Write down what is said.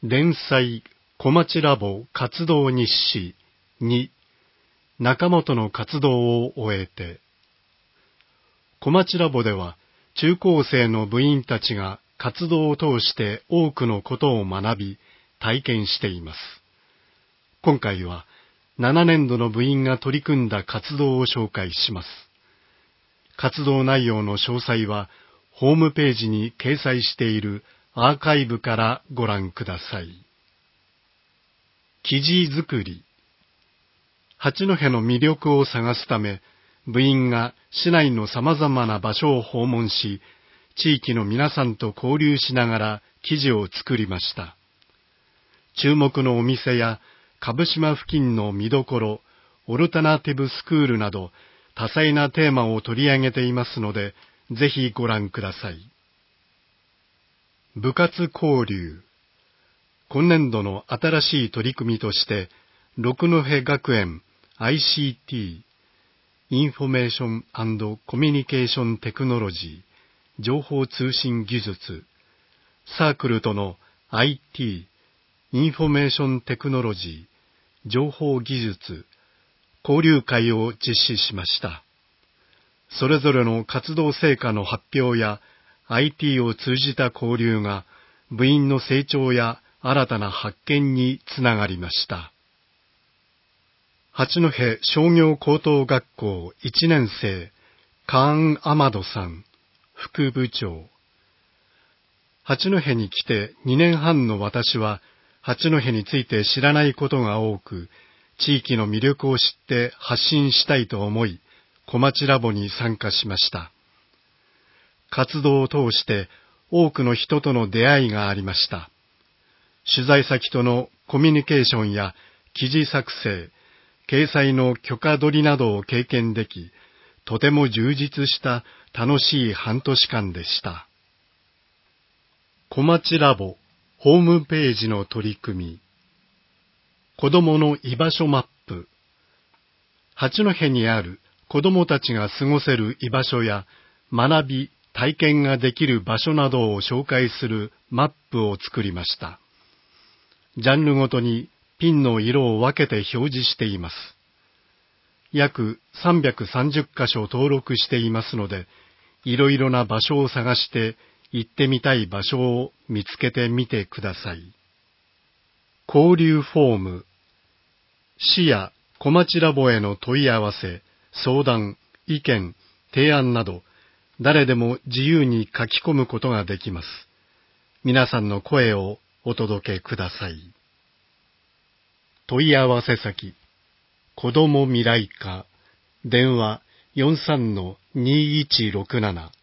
連載小町ラボ活動日誌2、中本の活動を終えて。小町ラボでは中高生の部員たちが活動を通して多くのことを学び、体験しています。今回は7年度の部員が取り組んだ活動を紹介します。活動内容の詳細はホームページに掲載しているアーカイブからご覧ください。記事作り。八戸の魅力を探すため、部員が市内の様々な場所を訪問し、地域の皆さんと交流しながら記事を作りました。注目のお店や蕪島付近の見どころ、オルタナティブスクールなど多彩なテーマを取り上げていますので、ぜひご覧ください。部活交流。今年度の新しい取り組みとして、六戸学園 ICT、インフォメーション&コミュニケーションテクノロジー、情報通信技術、サークルとの IT、インフォメーションテクノロジー、情報技術、交流会を実施しました。それぞれの活動成果の発表や IT を通じた交流が部員の成長や新たな発見につながりました。八戸商業高等学校1年生、カーン・アマドさん、副部長。八戸に来て2年半の私は、八戸について知らないことが多く、地域の魅力を知って発信したいと思い、小町ラボに参加しました。活動を通して多くの人との出会いがありました。取材先とのコミュニケーションや記事作成、掲載の許可取りなどを経験でき、とても充実した楽しい半年間でした。小町ラボホームページの取り組み。子どもの居場所マップ。八戸にある子どもたちが過ごせる居場所や学び、体験ができる場所などを紹介するマップを作りました。ジャンルごとにピンの色を分けて表示しています。約330箇所登録していますので、いろいろな場所を探して行ってみたい場所を見つけてみてください。交流フォーム。市や小町ラボへの問い合わせ、相談、意見、提案など、誰でも自由に書き込むことができます。皆さんの声をお届けください。問い合わせ先、子ども未来課、電話 43-2167